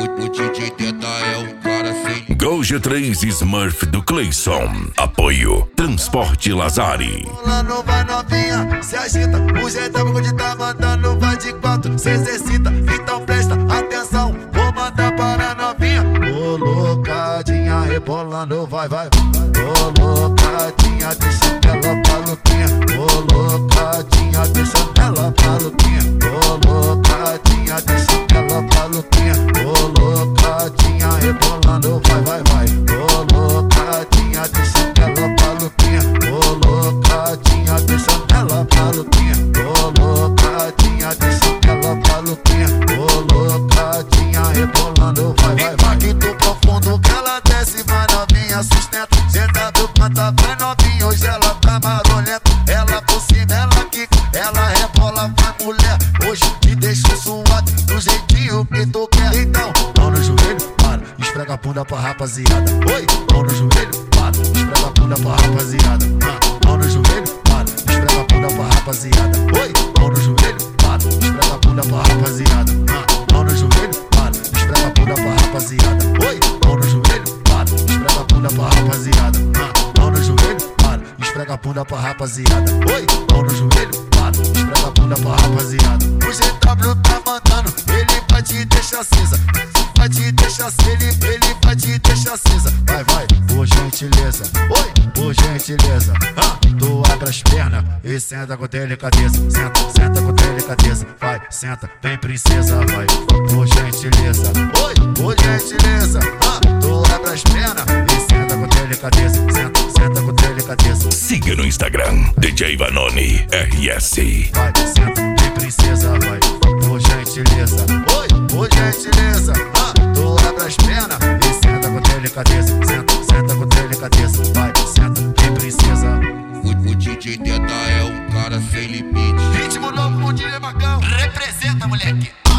O DJ Teta é um cara sem. Gol G3 Smurf do Cleison. Apoio Transporte Lazari. Lá não vai novinha, se agita. O jeitão de tá mandando vai de 4, se exercita. Então presta atenção, vou mandar para novinha. Colocadinha, rebolando, vai, vai. Colocadinha, deixa ela maluquinha. Colocadinha, deixa ela maluquinha. Colocadinha, deixa ela maluquinha. Colocadinha, rebolando, vai, vai, vai. Colocadinha, deixa ela maluquinha. Colocadinha, deixa ela maluquinha. Colocadinha, deixa ela maluquinha. Colocadinha, rebolando, vai, vai, vai. Impacto profundo que ela desce, vai novinha, sustenta. Senta do canta, vai novinha, hoje ela tá marolenta. Ela por cima, ela quica, ela rebola, vai mulher. Hoje te deixo suado, do jeitinho que tu quer. Então, mão no joelho, para, esfrega a bunda pra rapaziada. Oi, mão no joelho, para, esfrega a bunda pra rapaziada. Mão no joelho, para, esfrega a bunda pra rapaziada. Oi, mão no joelho, para, esfrega a bunda pra rapaziada. Mão no joelho, para, esfrega a bunda pra rapaziada. Oi, mão no joelho, para, esfrega a bunda pra rapaziada. Mão no joelho, para, esfrega a bunda pra rapaziada. Oi, mão no joelho, para, esfrega a bunda pra rapaziada. O GW tá mandando, ele vai te deixar cinza. Vai te deixar ele vai te deixar cinza. Vai, vai, por gentileza. Oi, por gentileza. Tu abre as pernas e senta com delicadeza. Senta, senta com delicadeza. Vai, senta, vem princesa, vai. Por gentileza. Oi, por gentileza. Tu abre as pernas e senta com delicadeza. Senta, senta com delicadeza. Siga no Instagram, DJ Vanoni RS. Vai, senta, vem princesa, vai. Por gentileza. Oi, por gentileza. Tu abre as pernas e senta com delicadeza. Senta, senta com delicadeza. Vai, senta, vem princesa. O DJ Teta é um cara sem limite. Ritmo novo com o DJ Macão. Representa, moleque.